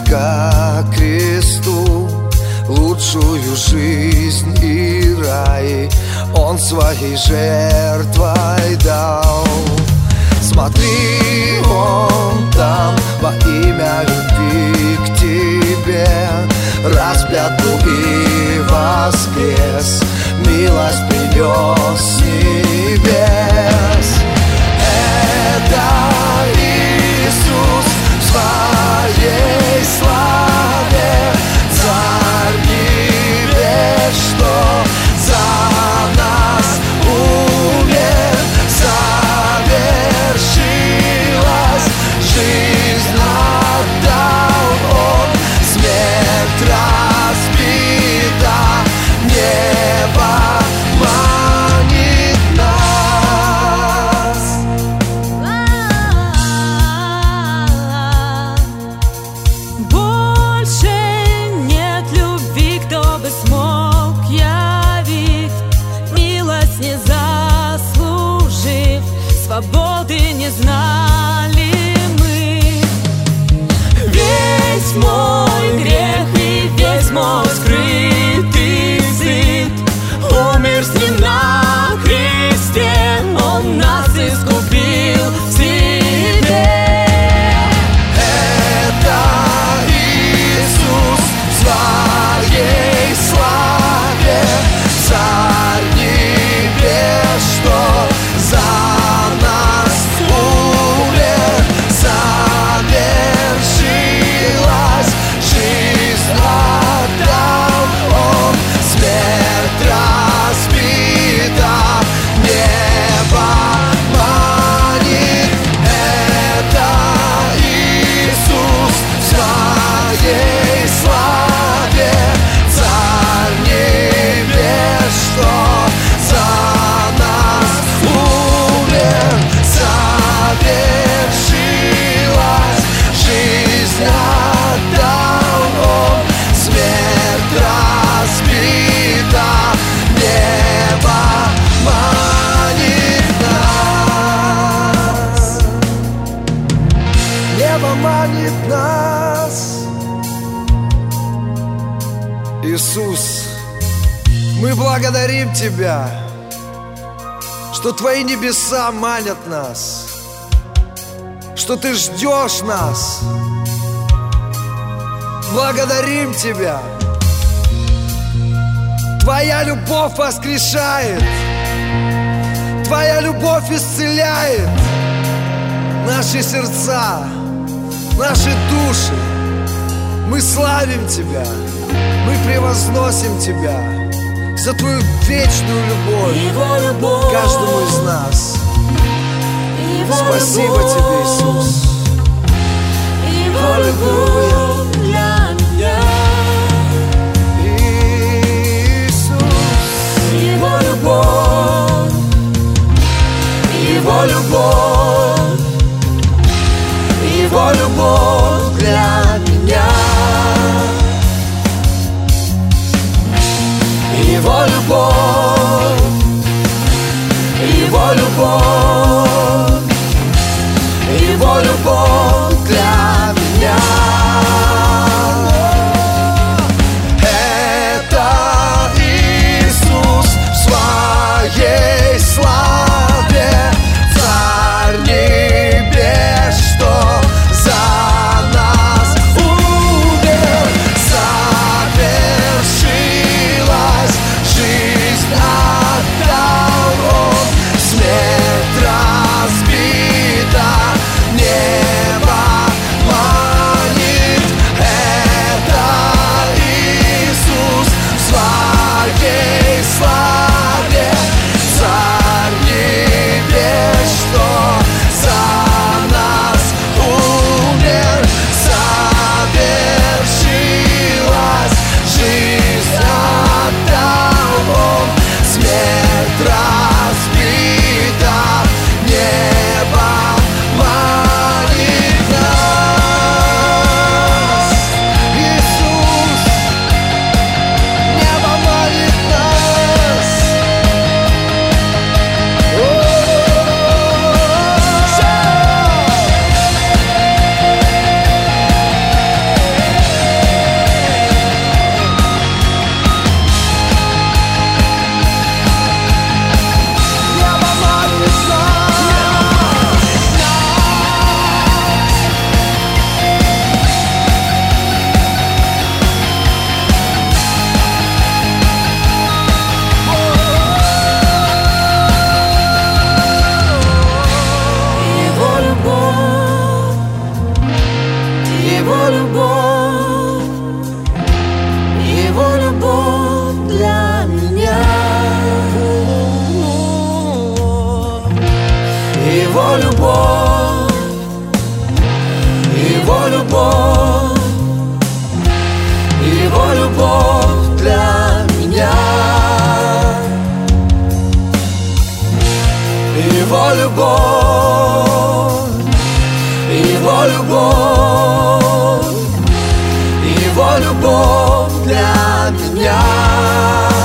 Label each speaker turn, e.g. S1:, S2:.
S1: ко кресту, лучшую жизнь и рай Он своей жертвой дал. Смотри, Он там во имя любви к тебе распят был и воскрес, милость принес с небес. Это Иисус в своей славе, Царь небес, что за нас умер, совершилась жизнь, отдал Он, смерть разбита, небо манит нас.
S2: Больше нет любви, кто бы смог явить милость, не заслужив, свободы не знали мы. Весь мой грех и весь мой скрытый стыд умер с ним на кресте, Он нас искупил в себе.
S1: Это Иисус в своей славе, Царь небес, что за нас умер, совершилась жизнь, отдал Он, смерть разбита, небо манит. Это Иисус в своей славе, Царь небес, что за нас умер, совершилась жизнь, отдал Он, смерть разбита, небо манит нас. Небо манит нас. Иисус, мы благодарим Тебя, что Твои небеса манят нас, что Ты ждешь нас. Благодарим Тебя. Твоя любовь воскрешает, Твоя любовь исцеляет наши сердца, наши души. Мы славим Тебя, мы превозносим Тебя за Твою вечную любовь к каждому из нас. Спасибо Тебе, Иисус. Аллилуйя.
S2: Его любовь, Его любовь, Его любовь для меня. Его любовь, Его любовь, Его любовь для меня. Это Иисус в своей славе, Царь небес, что за нас умер, совершилась жизнь, отдал Он, смерть разбита, небо Его любовь, Его любовь для меня.